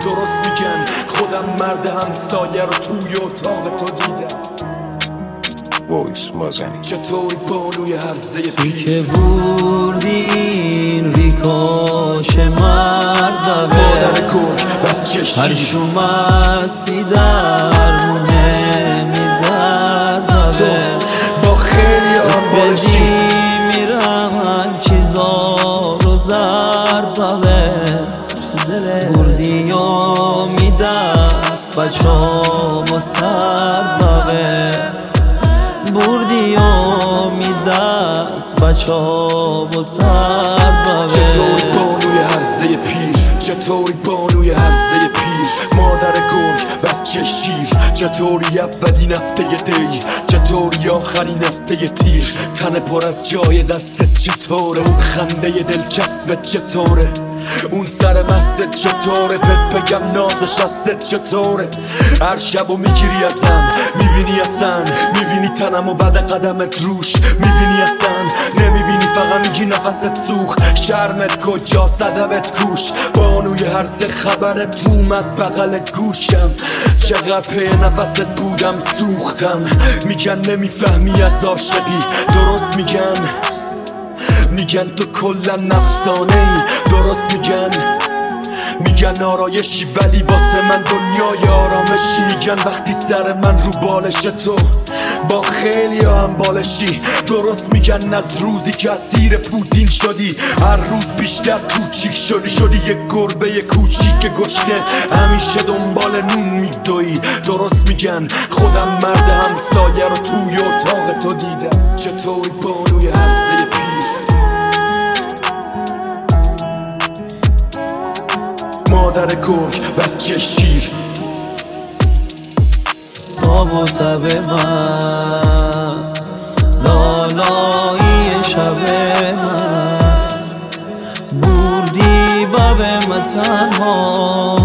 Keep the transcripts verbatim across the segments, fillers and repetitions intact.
درست میگن خودم مرد همسایه رو توی اتاق تو دیدم. وایس مازنی چطوری بانوی هرزه پیش که بردی این ریکاش مرد مادر گرگ بچه شیر هر شومستی در مونه میدردوه با خیلی هم بالشی میرم چیزا رو زردوه بردی و میدست بچه و سردوه بردی و میدست بچه و سردوه چطوری بانوی هرزه پیر چطوری بانوی هرزه پیر مادر گرگ بچه شیر چطوری اولین هفته دی چطوری آخرین هفته تیر تن پر از جای دستت چطوره اون خنده دلچسبت چطوره اون سر مستت چطوره بهت بگم نازش هستت چطوره هر شب و میگیری ازم میبینی اصلا میبینی تنم و بعد قدمت روش میبینی اصلا نمیبینی فقط میگی نفست سوخ شرمت کجا صدبت کوش بانوی هرزه خبرت اومد بغل گوشم چقدر پی نفست بودم سوختم میگن نمیفهمی از عاشقی درست میگن میگن تو کلا نفسانه ای درست میگن میگن آرایشی ولی واسه من دنیای آرامشی میگن وقتی سر من رو بالش تو با خیلی هم بالشی درست میگن از روزی که اسیر پوتین شدی هر روز بیشتر کوچیک شدی شدی یک گربه کوچیک گشنه همیشه دنبال نون میدوی درست میگن خودم مرد همسایه رو توی اتاق تو دیدم چطوری بانوی هرزه پیر مادر گرگ بچه شیر آب و تب من لالایی شب من بردی باب من تنها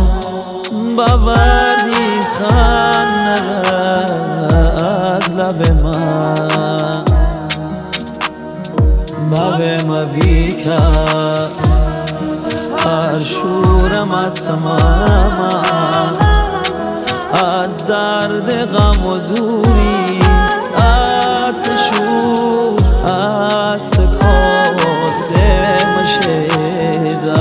بوردی خنده از لب من باب من بیکن هر شورم از سمامت از درد غم و دوری اتشور اتکاد مشیدن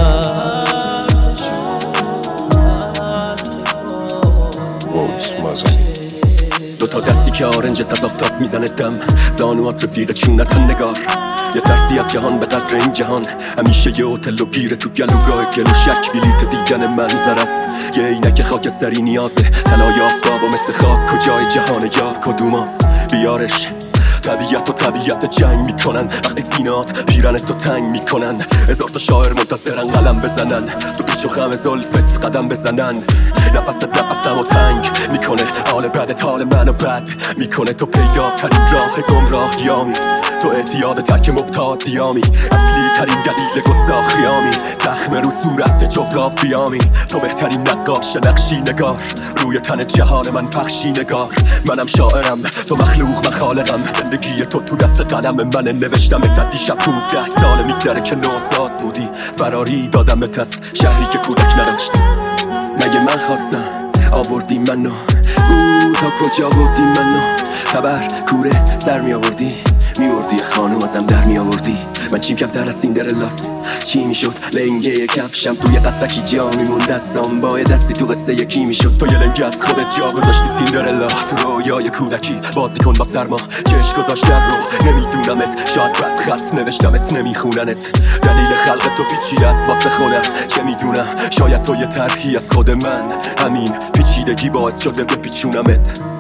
وایس مازنی دو تا دستی که آرنجت از آفتاب میزنه دم زانوات رفیق چونتن نگار یه ترسی از جهان به قدر این جهان همیشه یه هتل و گیره تو گلوگاه گلو شک بلیت دیدن منظر است یه عینک خاکستری نیازه طلای آفتاب و مثل خاک کجای جهان یار کدوماست بیارش طبیعت و طبیعت جنگ میکنن وقتی سینات پیرنت تو تنگ میکنن هزار تا شاعر منتظرن قلم بزنن تو پیچ و خم زلفت قدم بزنن نفست نفسم و تنگ میکنه حال بدت حال منو بد میکنه تو پیدا ترین راه گمراهیامی تو اعتیاد ترک مبتادیامی اصلی ترین دلیل گستاخیامی زخم رو صورت جغرافیامی تو بهترین نقاش نقشی نگار روی تن جهان من پخشی نگار منم شاعرم تو مخلوق من خالقم زندگی تو تو دست قلم منه نوشتم تا دیشب پونزده سال میگذره که نوزاد بودی فراری دادمت از شهری که کودک نداشت مگه من خواستم آوردی منو او تا کجا بردی منو خبر کوره سر می آوردی میبردی خانوم ازم در می آوردی من چیم کمتر از سیندرلاس چی میشد لنگه کفشم توی قصرکی جا میمون دستم با دستی تو قصه یکی میشد تو یه لنگه از خودت جا گذاشتی سیندرلا تو رویای کودکی بازی کن با سرما چش گذاشت در رو نمیدونمت شاید رد خط نوشتمت نمیخوننت دلیل خلق تو پیچیده است واسه خودم چه میدونم شاید تو یه طرحی از خود من همین پیچیدگی باعث شده بپیچونمت